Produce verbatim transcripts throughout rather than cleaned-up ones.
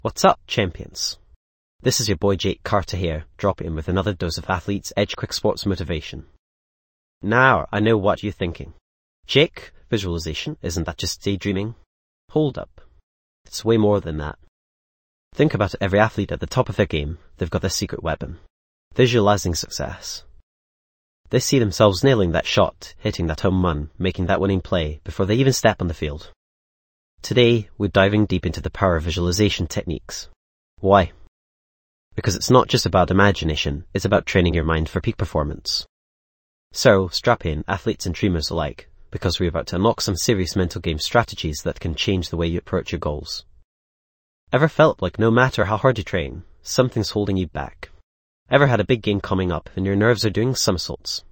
What's up, champions? This is your boy Jake Carter here, dropping in with another dose of Athlete's Edge Quick Sports motivation. Now, I know what you're thinking. Jake, visualization, isn't that just daydreaming? Hold up. It's way more than that. Think about every athlete at the top of their game. They've got their secret weapon. Visualizing success. They see themselves nailing that shot, hitting that home run, making that winning play before they even step on the field. Today, we're diving deep into the power of visualization techniques. Why? Because it's not just about imagination, it's about training your mind for peak performance. So, strap in, athletes and dreamers alike, because we're about to unlock some serious mental game strategies that can change the way you approach your goals. Ever felt like no matter how hard you train, something's holding you back? Ever had a big game coming up and your nerves are doing somersaults?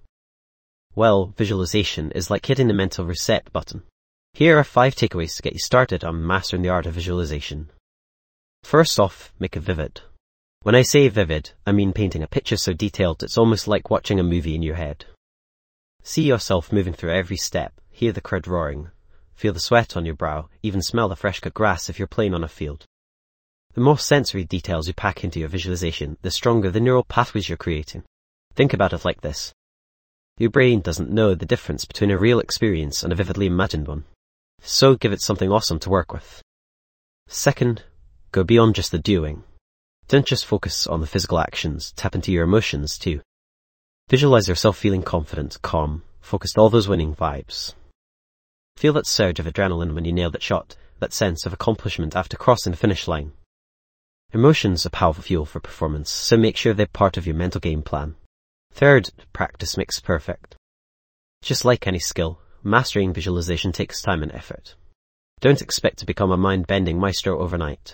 Well, visualization is like hitting the mental reset button. Here are five takeaways to get you started on mastering the art of visualization. First off, make it vivid. When I say vivid, I mean painting a picture so detailed it's almost like watching a movie in your head. See yourself moving through every step, hear the crowd roaring, feel the sweat on your brow, even smell the fresh-cut grass if you're playing on a field. The more sensory details you pack into your visualization, the stronger the neural pathways you're creating. Think about it like this. Your brain doesn't know the difference between a real experience and a vividly imagined one. So give it something awesome to work with. Second, go beyond just the doing. Don't just focus on the physical actions, tap into your emotions too. Visualize yourself feeling confident, calm, focused on all those winning vibes. Feel that surge of adrenaline when you nail that shot, that sense of accomplishment after crossing the finish line. Emotions are powerful fuel for performance, so make sure they're part of your mental game plan. Third, practice makes perfect. Just like any skill, mastering visualization takes time and effort. Don't expect to become a mind-bending maestro overnight.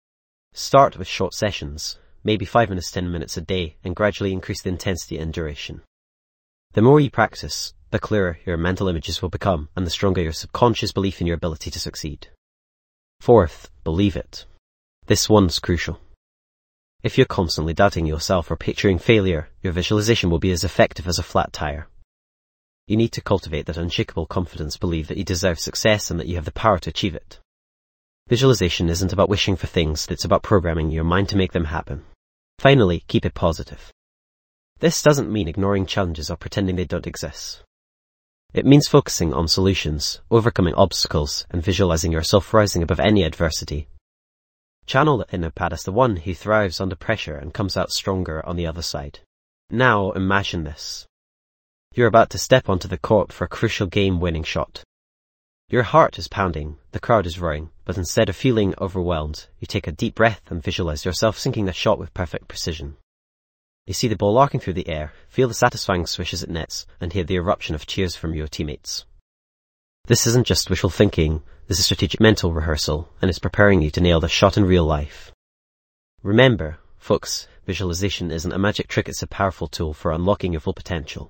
Start with short sessions, maybe five minutes, ten minutes a day, and gradually increase the intensity and duration. The more you practice, the clearer your mental images will become, and the stronger your subconscious belief in your ability to succeed. Fourth, believe it. This one's crucial. If you're constantly doubting yourself or picturing failure, your visualization will be as effective as a flat tire. You need to cultivate that unshakable confidence, believe that you deserve success and that you have the power to achieve it. Visualization isn't about wishing for things, it's about programming your mind to make them happen. Finally, keep it positive. This doesn't mean ignoring challenges or pretending they don't exist. It means focusing on solutions, overcoming obstacles, and visualizing yourself rising above any adversity. Channel the inner Pat as the one who thrives under pressure and comes out stronger on the other side. Now imagine this. You're about to step onto the court for a crucial game-winning shot. Your heart is pounding, the crowd is roaring, but instead of feeling overwhelmed, you take a deep breath and visualize yourself sinking the shot with perfect precision. You see the ball arcing through the air, feel the satisfying swish as it nets, and hear the eruption of cheers from your teammates. This isn't just wishful thinking, this is strategic mental rehearsal, and it's preparing you to nail the shot in real life. Remember, folks, visualization isn't a magic trick, it's a powerful tool for unlocking your full potential.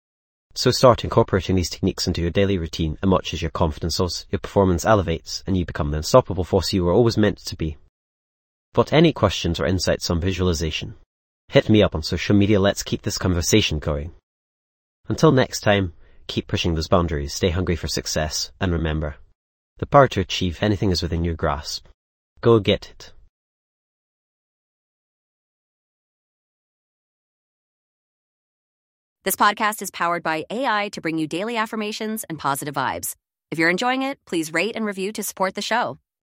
So start incorporating these techniques into your daily routine and watch as your confidence soars, your performance elevates, and you become the unstoppable force you were always meant to be. Got any questions or insights on visualization? Hit me up on social media, let's keep this conversation going. Until next time, keep pushing those boundaries, stay hungry for success, and remember, the power to achieve anything is within your grasp. Go get it. This podcast is powered by A I to bring you daily affirmations and positive vibes. If you're enjoying it, please rate and review to support the show.